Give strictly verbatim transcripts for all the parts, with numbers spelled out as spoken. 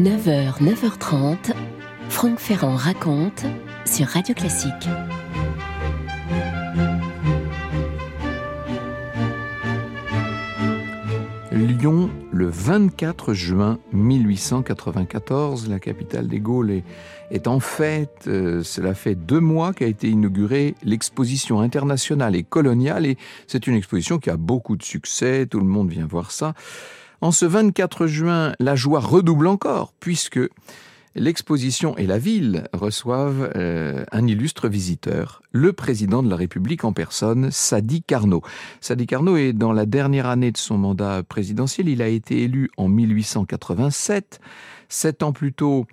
neuf heures, neuf heures trente, Franck Ferrand raconte sur Radio Classique. Lyon, le vingt-quatre juin mille huit cent quatre-vingt-quatorze, la capitale des Gaules est, est en fête. Euh, cela fait deux mois qu'a été inaugurée l'exposition internationale et coloniale, et c'est une exposition qui a beaucoup de succès, tout le monde vient voir ça. En ce vingt-quatre juin, la joie redouble encore, puisque l'exposition et la ville reçoivent euh, un illustre visiteur, le président de la République en personne, Sadi Carnot. Sadi Carnot est dans la dernière année de son mandat présidentiel. Il a été élu en mille huit cent quatre-vingt-sept. Sept ans plus tôt,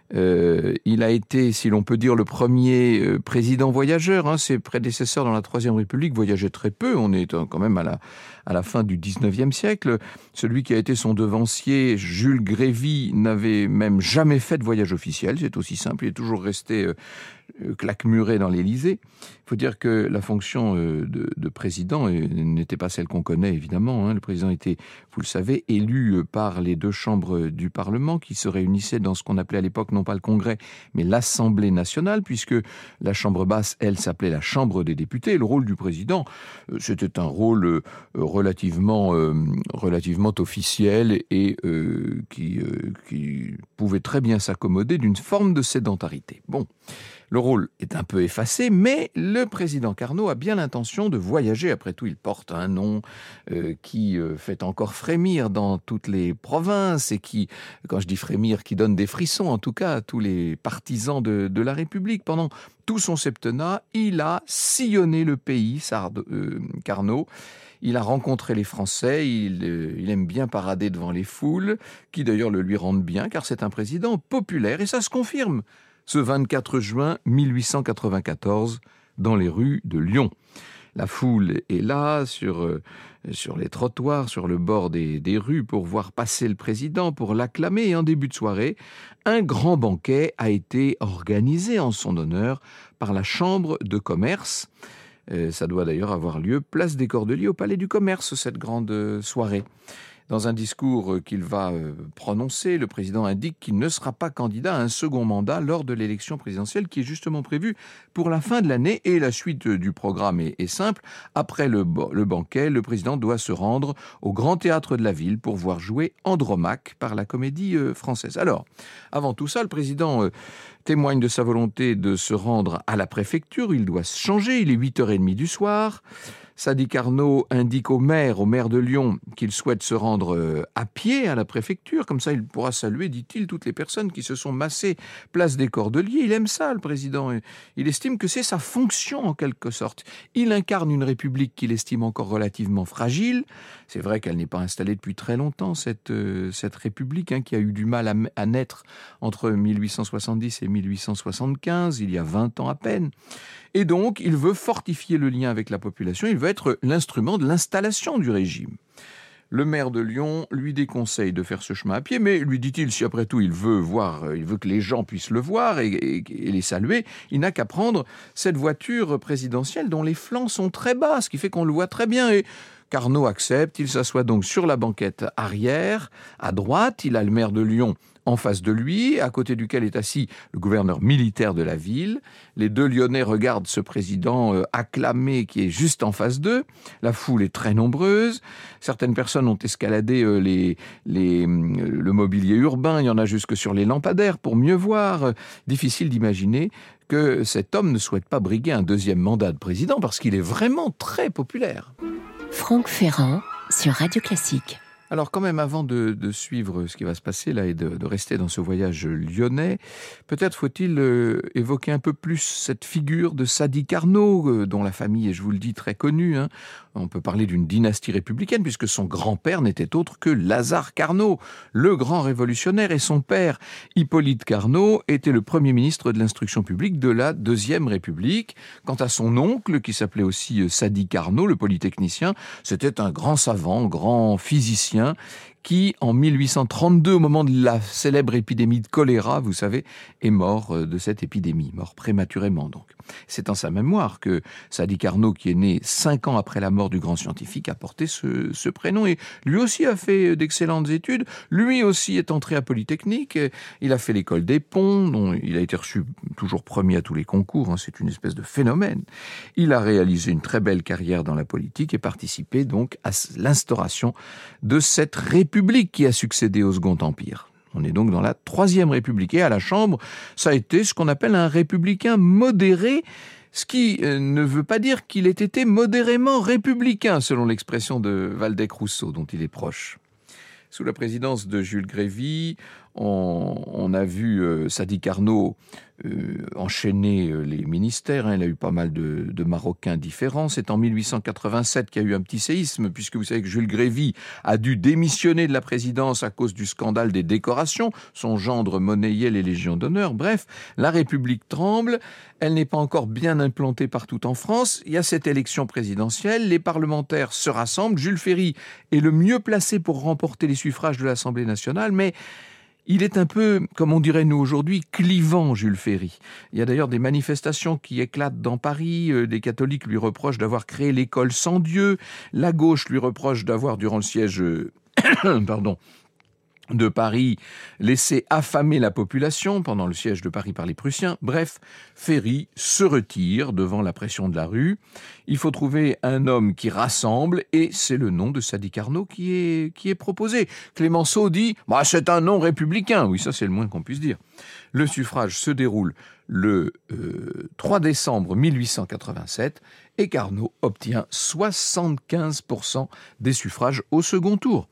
euh, il a été, si l'on peut dire, le premier euh, président voyageur. Hein. Ses prédécesseurs dans la Troisième République voyageaient très peu. On est quand même à la, à la fin du dix-neuvième siècle. Celui qui a été son devancier, Jules Grévy, n'avait même jamais fait de voyage officiel. C'est aussi simple. Il est toujours resté euh, claquemuré dans l'Élysée. Il faut dire que la fonction euh, de, de président euh, n'était pas celle qu'on connaît, évidemment. Hein. Le président était, vous le savez, élu euh, par les deux chambres du Parlement qui se réunissaient dans ce qu'on appelait à l'époque non pas le Congrès, mais l'Assemblée nationale, puisque la chambre basse, elle, s'appelait la Chambre des députés. Et le rôle du président, euh, c'était un rôle euh, relativement, euh, relativement officiel et euh, qui, euh, qui pouvait très bien s'accommoder d'une forme de sédentarité. Bon. Le rôle est un peu effacé, mais le président Carnot a bien l'intention de voyager. Après tout, il porte un nom euh, qui euh, fait encore frémir dans toutes les provinces et qui, quand je dis frémir, qui donne des frissons, en tout cas, à tous les partisans de, de la République. Pendant tout son septennat, il a sillonné le pays, Sardo, euh, Carnot. Il a rencontré les Français, il, euh, il aime bien parader devant les foules, qui d'ailleurs le lui rendent bien, car c'est un président populaire, et ça se confirme ce vingt-quatre juin mille huit cent quatre-vingt-quatorze, dans les rues de Lyon. La foule est là, sur, euh, sur les trottoirs, sur le bord des, des rues, pour voir passer le président, pour l'acclamer. Et en début de soirée, un grand banquet a été organisé en son honneur par la Chambre de commerce. Euh, ça doit d'ailleurs avoir lieu place des Cordeliers, au Palais du Commerce, cette grande soirée. Dans un discours qu'il va prononcer, le président indique qu'il ne sera pas candidat à un second mandat lors de l'élection présidentielle qui est justement prévue pour la fin de l'année. Et la suite du programme est, est simple. Après le, le banquet, le président doit se rendre au Grand Théâtre de la Ville pour voir jouer Andromaque par la Comédie Française. Alors, avant tout ça, le président témoigne de sa volonté de se rendre à la préfecture. Il doit se changer. Il est huit heures trente du soir. Sadi Carnot indique au maire, au maire de Lyon, qu'il souhaite se rendre à pied à la préfecture. Comme ça, il pourra saluer, dit-il, toutes les personnes qui se sont massées place des Cordeliers. Il aime ça, le président. Il estime que c'est sa fonction, en quelque sorte. Il incarne une république qu'il estime encore relativement fragile. C'est vrai qu'elle n'est pas installée depuis très longtemps, cette, euh, cette république, hein, qui a eu du mal à, à naître entre mille huit cent soixante-dix et mille huit cent soixante-quinze, il y a vingt ans à peine. Et donc, il veut fortifier le lien avec la population, il veut être l'instrument de l'installation du régime. Le maire de Lyon lui déconseille de faire ce chemin à pied, mais lui dit-il, si après tout il veut voir, il veut que les gens puissent le voir et, et, et les saluer, il n'a qu'à prendre cette voiture présidentielle dont les flancs sont très bas, ce qui fait qu'on le voit très bien. Et Carnot accepte, il s'assoit donc sur la banquette arrière, à droite, il a le maire de Lyon en face de lui, à côté duquel est assis le gouverneur militaire de la ville. Les deux Lyonnais regardent ce président euh, acclamé qui est juste en face d'eux. La foule est très nombreuse. Certaines personnes ont escaladé euh, les, les, le mobilier urbain. Il y en a jusque sur les lampadaires pour mieux voir. Euh, difficile d'imaginer que cet homme ne souhaite pas briguer un deuxième mandat de président parce qu'il est vraiment très populaire. Franck Ferrand sur Radio Classique. Alors quand même, avant de, de suivre ce qui va se passer là et de, de rester dans ce voyage lyonnais, peut-être faut-il euh, évoquer un peu plus cette figure de Sadi Carnot, euh, dont la famille est, je vous le dis, très connue. Hein. On peut parler d'une dynastie républicaine, puisque son grand-père n'était autre que Lazare Carnot, le grand révolutionnaire, et son père, Hippolyte Carnot, était le premier ministre de l'instruction publique de la Deuxième République. Quant à son oncle, qui s'appelait aussi Sadi Carnot, le polytechnicien, c'était un grand savant, grand physicien, qui, en mille huit cent trente-deux, au moment de la célèbre épidémie de choléra, vous savez, est mort de cette épidémie, mort prématurément donc. C'est en sa mémoire que Sadi Carnot, qui est né cinq ans après la mort du grand scientifique, a porté ce, ce prénom et lui aussi a fait d'excellentes études. Lui aussi est entré à Polytechnique, il a fait l'école des ponts, dont il a été reçu toujours premier à tous les concours, hein, c'est une espèce de phénomène. Il a réalisé une très belle carrière dans la politique et participé donc à l'instauration de cette république qui a succédé au Second Empire. On est donc dans la Troisième République. Et à la Chambre, ça a été ce qu'on appelle un républicain modéré, ce qui ne veut pas dire qu'il ait été modérément républicain, selon l'expression de Waldeck-Rousseau, dont il est proche. Sous la présidence de Jules Grévy, on, on a vu euh, Sadi Carnot euh, enchaîner euh, les ministères. Hein, il a eu pas mal de, de Marocains différents. C'est en mille huit cent quatre-vingt-sept qu'il y a eu un petit séisme, puisque vous savez que Jules Grévy a dû démissionner de la présidence à cause du scandale des décorations. Son gendre monnayait les légions d'honneur. Bref, la République tremble. Elle n'est pas encore bien implantée partout en France. Il y a cette élection présidentielle. Les parlementaires se rassemblent. Jules Ferry est le mieux placé pour remporter les suffrages de l'Assemblée nationale, mais il est un peu, comme on dirait nous aujourd'hui, clivant, Jules Ferry. Il y a d'ailleurs des manifestations qui éclatent dans Paris. Les catholiques lui reprochent d'avoir créé l'école sans Dieu. La gauche lui reproche d'avoir, durant le siège pardon, de Paris, laissé affamer la population pendant le siège de Paris par les Prussiens. Bref, Ferry se retire devant la pression de la rue. Il faut trouver un homme qui rassemble et c'est le nom de Sadi Carnot qui est, qui est proposé. Clémenceau dit bah, « c'est un nom républicain ». Oui, ça c'est le moins qu'on puisse dire. Le suffrage se déroule le euh, trois décembre mille huit cent quatre-vingt-sept et Carnot obtient soixante-quinze pour cent des suffrages au second tour.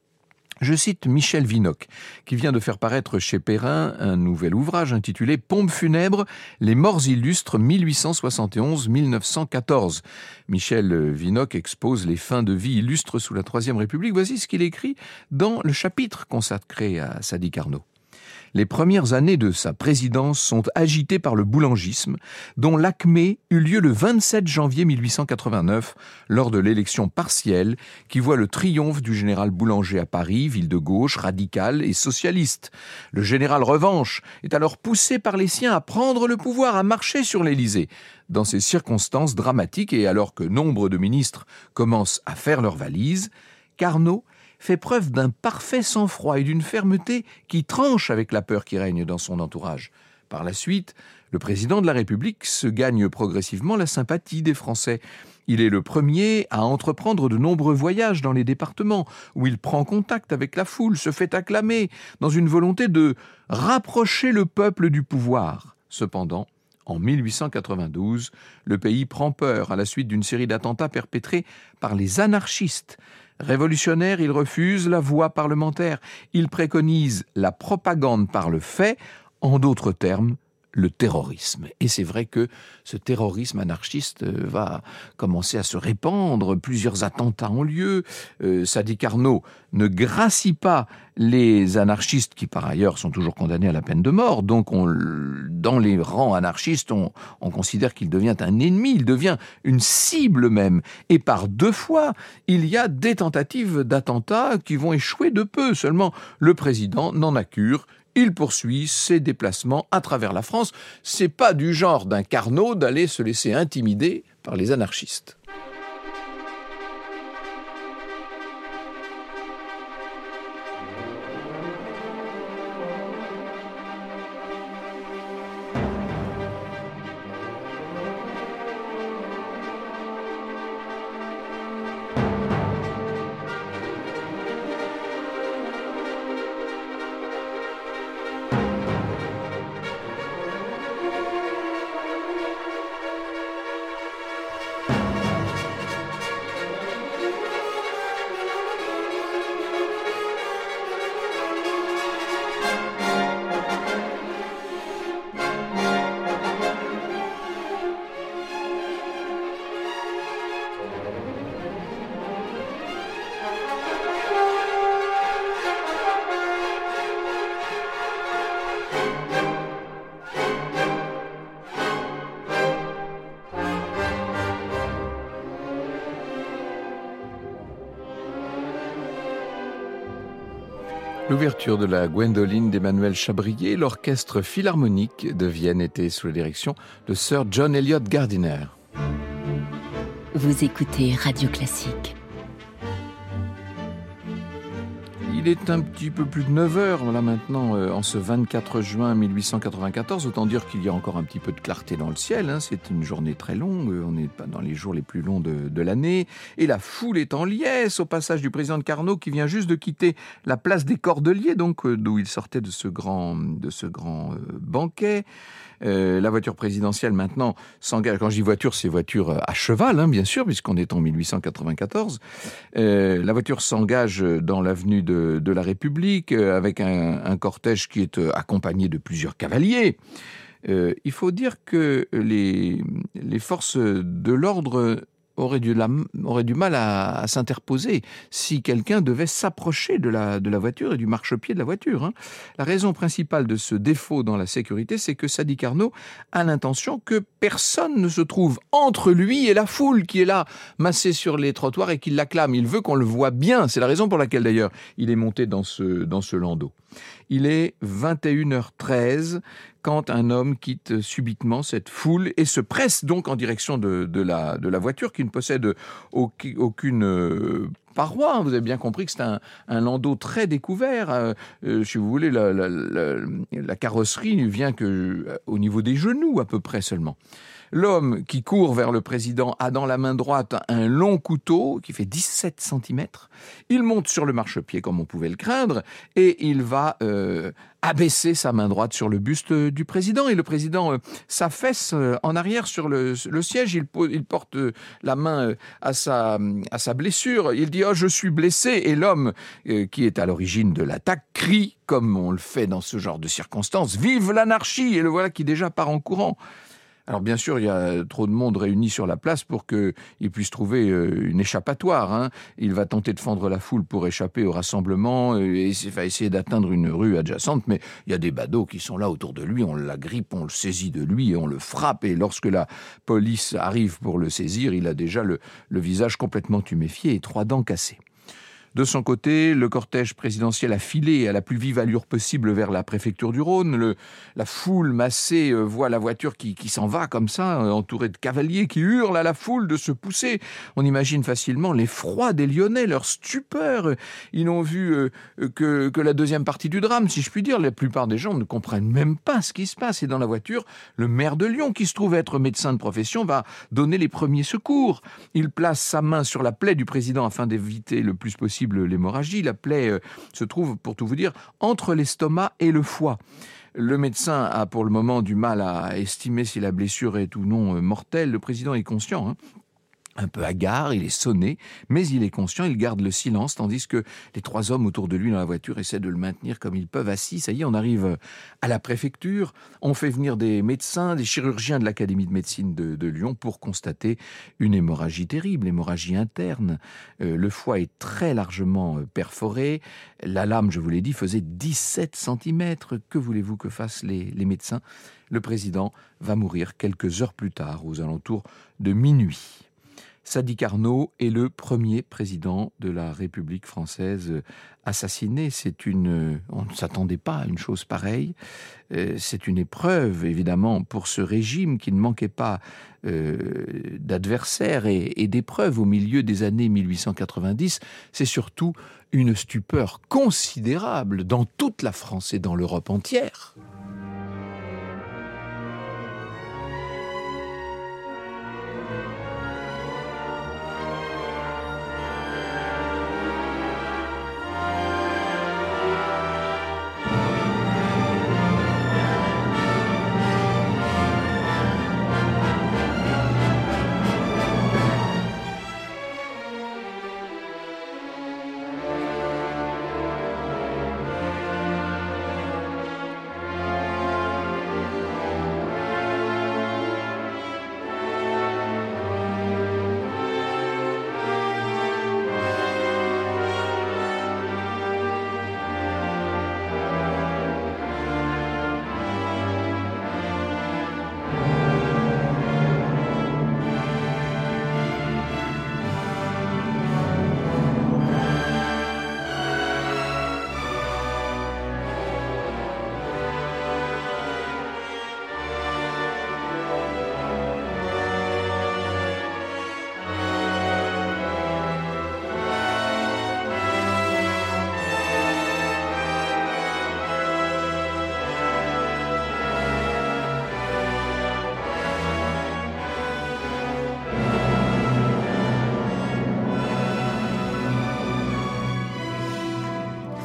Je cite Michel Vinocq, qui vient de faire paraître chez Perrin un nouvel ouvrage intitulé « Pompes funèbres, les morts illustres mille huit cent soixante et onze à mille neuf cent quatorze ». Michel Vinocq expose les fins de vie illustres sous la Troisième République. Voici ce qu'il écrit dans le chapitre consacré à Sadi Carnot. Les premières années de sa présidence sont agitées par le boulangisme, dont l'acmé eut lieu le vingt-sept janvier mille huit cent quatre-vingt-neuf, lors de l'élection partielle qui voit le triomphe du général Boulanger à Paris, ville de gauche, radicale et socialiste. Le général Revanche est alors poussé par les siens à prendre le pouvoir, à marcher sur l'Élysée. Dans ces circonstances dramatiques et alors que nombre de ministres commencent à faire leurs valises, Carnot fait preuve d'un parfait sang-froid et d'une fermeté qui tranche avec la peur qui règne dans son entourage. Par la suite, le président de la République se gagne progressivement la sympathie des Français. Il est le premier à entreprendre de nombreux voyages dans les départements, où il prend contact avec la foule, se fait acclamer, dans une volonté de rapprocher le peuple du pouvoir. Cependant, en mille huit cent quatre-vingt-douze, le pays prend peur à la suite d'une série d'attentats perpétrés par les anarchistes. Révolutionnaire, il refuse la voie parlementaire. Il préconise la propagande par le fait, en d'autres termes, le terrorisme. Et c'est vrai que ce terrorisme anarchiste va commencer à se répandre. Plusieurs attentats ont lieu. Euh, Sadi Carnot ne gracie pas les anarchistes qui, par ailleurs, sont toujours condamnés à la peine de mort. Donc, on, dans les rangs anarchistes, on, on considère qu'il devient un ennemi, il devient une cible même. Et par deux fois, il y a des tentatives d'attentats qui vont échouer de peu. Seulement, le président n'en a cure. Il poursuit ses déplacements à travers la France. C'est pas du genre d'un Carnot d'aller se laisser intimider par les anarchistes. L'ouverture de la Gwendoline d'Emmanuel Chabrier, l'orchestre philharmonique de Vienne était sous la direction de Sir John Eliot Gardiner. Vous écoutez Radio Classique. Il est un petit peu plus de neuf heures là maintenant, euh, en ce vingt-quatre juin mille huit cent quatre-vingt-quatorze. Autant dire qu'il y a encore un petit peu de clarté dans le ciel. Hein. C'est une journée très longue. On n'est pas dans les jours les plus longs de, de l'année. Et la foule est en liesse au passage du président de Carnot qui vient juste de quitter la place des Cordeliers, donc euh, d'où il sortait de ce grand, de ce grand euh, banquet. Euh, la voiture présidentielle maintenant s'engage. Quand je dis voiture, c'est voiture à cheval, hein, bien sûr, puisqu'on est en mille huit cent quatre-vingt-quatorze. Euh, la voiture s'engage dans l'avenue de, de la République euh, avec un, un cortège qui est euh, accompagné de plusieurs cavaliers. Euh, il faut dire que les, les forces de l'ordre aurait du, la, aurait du mal à, à s'interposer si quelqu'un devait s'approcher de la, de la voiture et du marchepied de la voiture. Hein. La raison principale de ce défaut dans la sécurité, c'est que Sadi Carnot a l'intention que personne ne se trouve entre lui et la foule qui est là, massée sur les trottoirs et qui l'acclame. Il veut qu'on le voit bien. C'est la raison pour laquelle, d'ailleurs, il est monté dans ce, dans ce landau. Il est vingt et une heures treize quand un homme quitte subitement cette foule et se presse donc en direction de, de, la, de la voiture qui ne possède aucune, aucune euh, paroi. Vous avez bien compris que c'est un, un landau très découvert. Euh, euh, si vous voulez, la, la, la, la carrosserie ne vient que au niveau des genoux à peu près seulement. L'homme qui court vers le président a dans la main droite un long couteau qui fait dix-sept centimètres. Il monte sur le marchepied comme on pouvait le craindre et il va euh, abaisser sa main droite sur le buste du président. Et le président euh, s'affaisse euh, en arrière sur le, le siège. Il, il porte euh, la main euh, à, sa, à sa blessure. Il dit « Oh, je suis blessé !» Et l'homme euh, qui est à l'origine de l'attaque crie, comme on le fait dans ce genre de circonstances, « Vive l'anarchie !» Et le voilà qui déjà part en courant. Alors bien sûr, il y a trop de monde réuni sur la place pour qu'il puisse trouver une échappatoire. Hein. Il va tenter de fendre la foule pour échapper au rassemblement et va essayer d'atteindre une rue adjacente, mais il y a des badauds qui sont là autour de lui, on l'agrippe, on le saisit de lui et on le frappe. Et lorsque la police arrive pour le saisir, il a déjà le, le visage complètement tuméfié et trois dents cassées. De son côté, le cortège présidentiel a filé à la plus vive allure possible vers la préfecture du Rhône. Le, la foule massée euh, voit la voiture qui, qui s'en va comme ça, euh, entourée de cavaliers qui hurlent à la foule de se pousser. On imagine facilement l'effroi des Lyonnais, leur stupeur. Ils n'ont vu euh, que, que la deuxième partie du drame, si je puis dire. La plupart des gens ne comprennent même pas ce qui se passe. Et dans la voiture, le maire de Lyon, qui se trouve être médecin de profession, va donner les premiers secours. Il place sa main sur la plaie du président afin d'éviter le plus possible l'hémorragie. La plaie euh, se trouve, pour tout vous dire, entre l'estomac et le foie. Le médecin a pour le moment du mal à estimer si la blessure est ou non euh, mortelle. Le président est conscient, hein. Un peu hagard, il est sonné, mais il est conscient, il garde le silence, tandis que les trois hommes autour de lui dans la voiture essaient de le maintenir comme ils peuvent assis. Ça y est, on arrive à la préfecture, on fait venir des médecins, des chirurgiens de l'Académie de médecine de, de Lyon pour constater une hémorragie terrible, hémorragie interne. Euh, le foie est très largement perforé, la lame, je vous l'ai dit, faisait dix-sept centimètres. Que voulez-vous que fassent les, les médecins ? Le président va mourir quelques heures plus tard, aux alentours de minuit. Sadi Carnot est le premier président de la République française assassiné. C'est une, on ne s'attendait pas à une chose pareille. C'est une épreuve, évidemment, pour ce régime qui ne manquait pas euh, d'adversaires et, et d'épreuves au milieu des années mille huit cent quatre-vingt-dix. C'est surtout une stupeur considérable dans toute la France et dans l'Europe entière.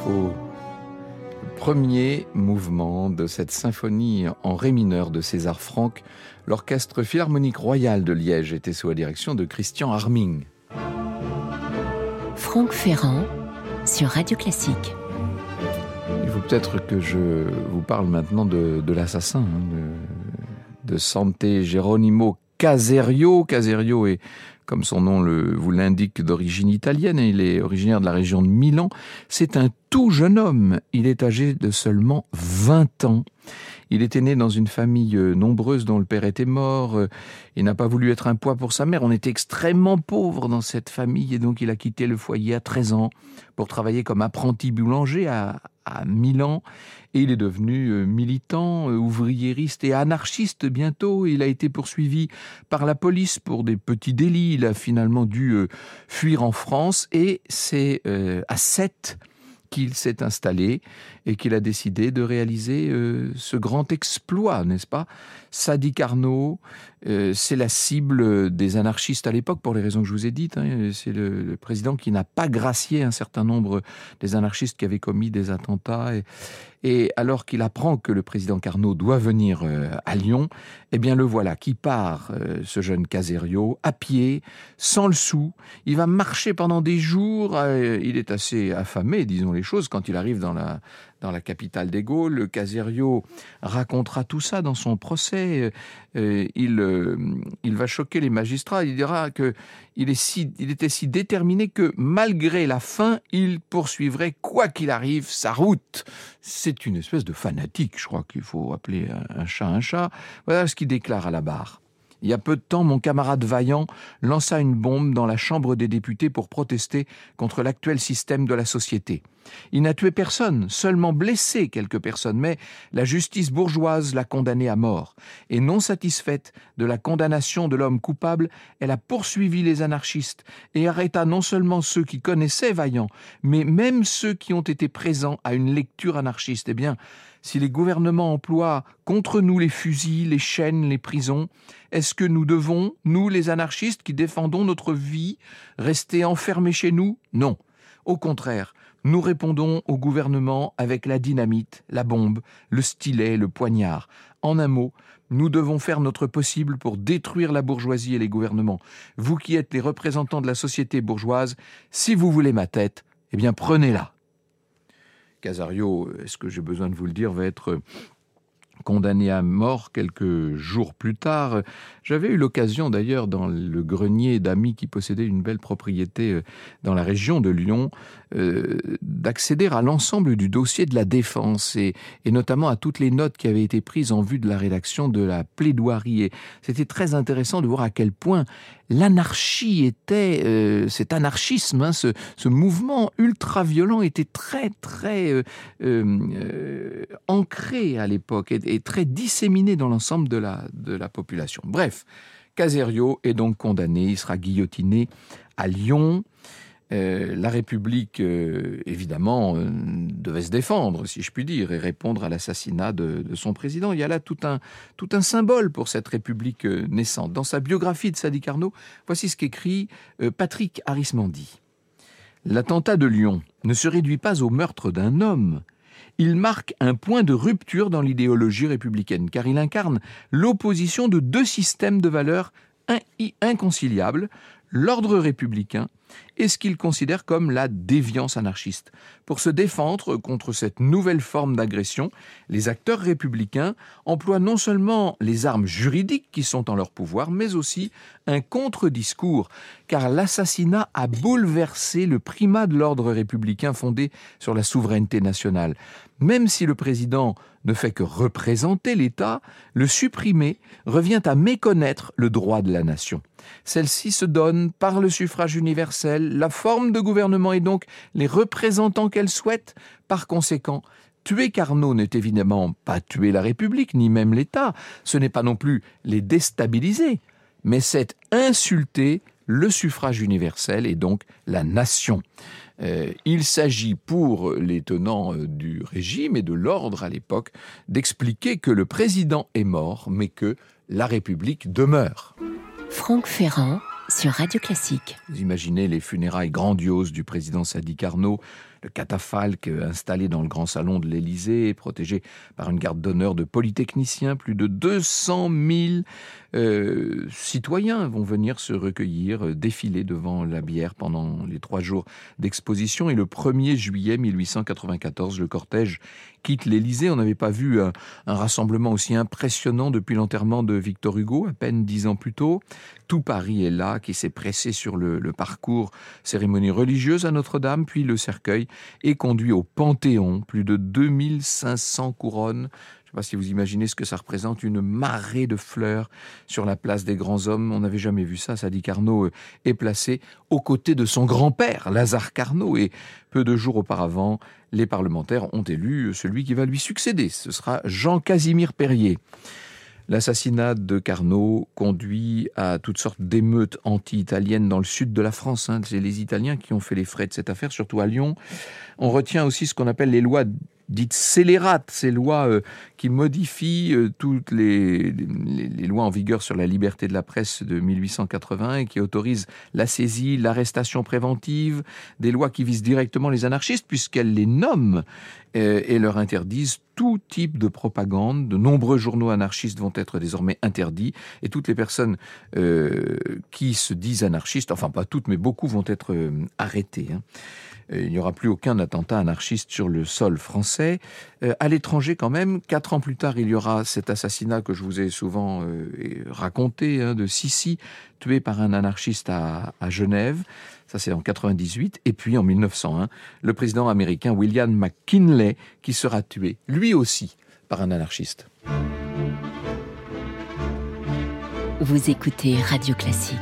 au premier mouvement de cette symphonie en ré mineur de César Franck. L'Orchestre Philharmonique Royal de Liège était sous la direction de Christian Harming. Franck Ferrand sur Radio Classique. Il faut peut-être que je vous parle maintenant de, de l'assassin, hein, de, de Sante Geronimo Caserio. Caserio est, comme son nom le, vous l'indique, d'origine italienne. Il est originaire de la région de Milan. C'est un tout jeune homme. Il est âgé de seulement vingt ans. Il était né dans une famille nombreuse dont le père était mort. Il n'a pas voulu être un poids pour sa mère. On était extrêmement pauvres dans cette famille et donc il a quitté le foyer à treize ans pour travailler comme apprenti boulanger à, à Milan. Et il est devenu militant, ouvriériste et anarchiste bientôt. Il a été poursuivi par la police pour des petits délits. Il a finalement dû fuir en France et c'est à Sète qu'il s'est installé et qu'il a décidé de réaliser euh, ce grand exploit, n'est-ce pas ? Sadi Carnot, euh, c'est la cible des anarchistes à l'époque, pour les raisons que je vous ai dites. Hein. C'est le, le président qui n'a pas gracié un certain nombre des anarchistes qui avaient commis des attentats. Et, et alors qu'il apprend que le président Carnot doit venir euh, à Lyon, eh bien le voilà qui part, euh, ce jeune Caserio, à pied, sans le sou. Il va marcher pendant des jours. Euh, il est assez affamé, disons les choses, quand il arrive dans la... dans la capitale des Gaules. Caserio racontera tout ça dans son procès. Euh, il, euh, il va choquer les magistrats. Il dira qu'il est si, il était si déterminé que malgré la faim, il poursuivrait, quoi qu'il arrive, sa route. C'est une espèce de fanatique, je crois qu'il faut appeler un chat un chat. Voilà ce qu'il déclare à la barre. Il y a peu de temps, mon camarade Vaillant lança une bombe dans la Chambre des députés pour protester contre l'actuel système de la société. Il n'a tué personne, seulement blessé quelques personnes, mais la justice bourgeoise l'a condamné à mort. Et non satisfaite de la condamnation de l'homme coupable, elle a poursuivi les anarchistes et arrêta non seulement ceux qui connaissaient Vaillant, mais même ceux qui ont été présents à une lecture anarchiste. Eh bien, si les gouvernements emploient contre nous les fusils, les chaînes, les prisons, est-ce que nous devons, nous les anarchistes qui défendons notre vie, rester enfermés chez nous ? Non. Au contraire, nous répondons au gouvernement avec la dynamite, la bombe, le stylet, le poignard. En un mot, nous devons faire notre possible pour détruire la bourgeoisie et les gouvernements. Vous qui êtes les représentants de la société bourgeoise, si vous voulez ma tête, eh bien prenez-la. Caserio, est-ce que j'ai besoin de vous le dire, va être condamné à mort quelques jours plus tard. J'avais eu l'occasion d'ailleurs dans le grenier d'amis qui possédaient une belle propriété dans la région de Lyon euh, d'accéder à l'ensemble du dossier de la défense et, et notamment à toutes les notes qui avaient été prises en vue de la rédaction de la plaidoirie. Et c'était très intéressant de voir à quel point l'anarchie était, euh, cet anarchisme, hein, ce, ce mouvement ultra-violent était très très euh, euh, ancré à l'époque et, et très disséminé dans l'ensemble de la, de la population. Bref, Caserio est donc condamné, il sera guillotiné à Lyon. Euh, la République, euh, évidemment, euh, devait se défendre, si je puis dire, et répondre à l'assassinat de, de son président. Il y a là tout un, tout un symbole pour cette République euh, naissante. Dans sa biographie de Sadi Carnot, voici ce qu'écrit euh, Patrick Arismendi. « L'attentat de Lyon ne se réduit pas au meurtre d'un homme. Il marque un point de rupture dans l'idéologie républicaine, car il incarne l'opposition de deux systèmes de valeurs in- inconciliables, l'ordre républicain et ce qu'il considère comme la déviance anarchiste. Pour se défendre contre cette nouvelle forme d'agression, les acteurs républicains emploient non seulement les armes juridiques qui sont en leur pouvoir, mais aussi un contre-discours, car l'assassinat a bouleversé le primat de l'ordre républicain fondé sur la souveraineté nationale. Même si le président ne fait que représenter l'État, le supprimer revient à méconnaître le droit de la nation. Celle-ci se donne par le suffrage universel, la forme de gouvernement et donc les représentants qu'elle souhaite. Par conséquent, tuer Carnot n'est évidemment pas tuer la République, ni même l'État. Ce n'est pas non plus les déstabiliser, mais c'est insulter le suffrage universel et donc la nation. Euh, il s'agit pour les tenants du régime et de l'ordre à l'époque d'expliquer que le président est mort, mais que la République demeure. Franck Ferrand sur Radio Classique. Vous imaginez les funérailles grandioses du président Sadi Carnot, le catafalque installé dans le grand salon de l'Élysée, protégé par une garde d'honneur de polytechniciens. Plus de deux cent mille euh, citoyens vont venir se recueillir, euh, défiler devant la bière pendant les trois jours d'exposition. Et le premier juillet mille huit cent quatre-vingt-quatorze, le cortège quitte l'Élysée. On n'avait pas vu un, un rassemblement aussi impressionnant depuis l'enterrement de Victor Hugo, à peine dix ans plus tôt. Tout Paris est là, qui s'est pressé sur le, le parcours cérémonie religieuse à Notre-Dame, puis le cercueil est conduit au Panthéon. Plus de deux mille cinq cents couronnes. Je ne sais pas si vous imaginez ce que ça représente, une marée de fleurs sur la place des grands hommes. On n'avait jamais vu ça. Sadi Carnot est placé aux côtés de son grand-père, Lazare Carnot. Et peu de jours auparavant, les parlementaires ont élu celui qui va lui succéder. Ce sera Jean-Casimir Périer. L'assassinat de Carnot conduit à toutes sortes d'émeutes anti-italiennes dans le sud de la France. Hein. C'est les Italiens qui ont fait les frais de cette affaire, surtout à Lyon. On retient aussi ce qu'on appelle les lois dites scélérates, ces lois euh, qui modifient euh, toutes les, les, les lois en vigueur sur la liberté de la presse de mille huit cent quatre-vingts et qui autorisent la saisie, l'arrestation préventive, des lois qui visent directement les anarchistes puisqu'elles les nomment euh, et leur interdisent tout type de propagande. De nombreux journaux anarchistes vont être désormais interdits et toutes les personnes euh, qui se disent anarchistes, enfin pas toutes mais beaucoup, vont être euh, arrêtées. Hein. Il n'y aura plus aucun attentat anarchiste sur le sol français. Euh, à l'étranger quand même, quatre ans plus tard, il y aura cet assassinat que je vous ai souvent euh, raconté, hein, de Sissi, tué par un anarchiste à, à Genève. Ça, c'est en quatre-vingt-dix-huit. Et puis, en mille neuf cent un, le président américain William McKinley, qui sera tué, lui aussi, par un anarchiste. Vous écoutez Radio Classique.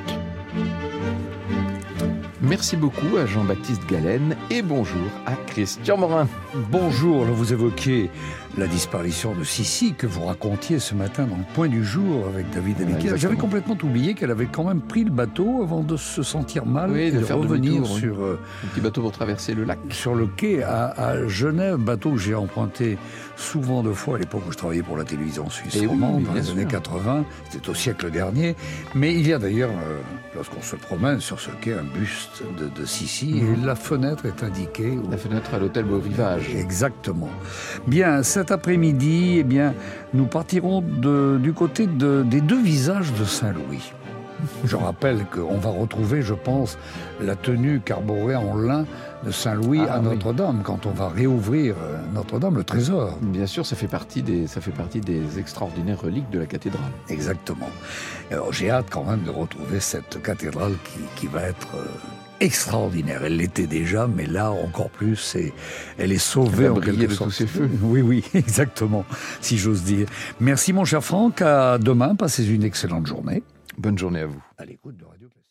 Merci beaucoup à Jean-Baptiste Galen et bonjour à Christian Morin. Bonjour, là vous évoquiez la disparition de Sissi que vous racontiez ce matin dans le Point du Jour avec David Abiquière. Ouais, j'avais complètement oublié qu'elle avait quand même pris le bateau avant de se sentir mal, oui, et de, de faire revenir oui. sur euh, un petit bateau pour traverser le lac. Sur le quai à, à Genève, bateau que j'ai emprunté souvent de fois à l'époque où je travaillais pour la télévision suisse et romande, oui, dans les sûr. années quatre-vingts. C'était au siècle dernier. Mais il y a d'ailleurs, euh, lorsqu'on se promène sur ce quai, un buste de, de Sissi mmh. et la fenêtre est indiquée. Où... La fenêtre à l'hôtel Beau Rivage. Exactement. Bien, cet après-midi, eh bien, nous partirons de, du côté de, des deux visages de Saint-Louis. Je rappelle qu'on va retrouver, je pense, la tenue carborée en lin de Saint-Louis ah, à Notre-Dame, oui. quand on va réouvrir Notre-Dame, le trésor. Bien sûr, ça fait partie des, ça fait partie des extraordinaires reliques de la cathédrale. Exactement. Alors, j'ai hâte quand même de retrouver cette cathédrale qui, qui va être... Euh, extraordinaire. Elle l'était déjà, mais là encore plus, et elle est sauvée elle en quelque de sorte. Tous ses feux. Oui, oui, exactement, si j'ose dire. Merci mon cher Franck, à demain, passez une excellente journée. Bonne journée à vous. À l'écoute de Radio Classique.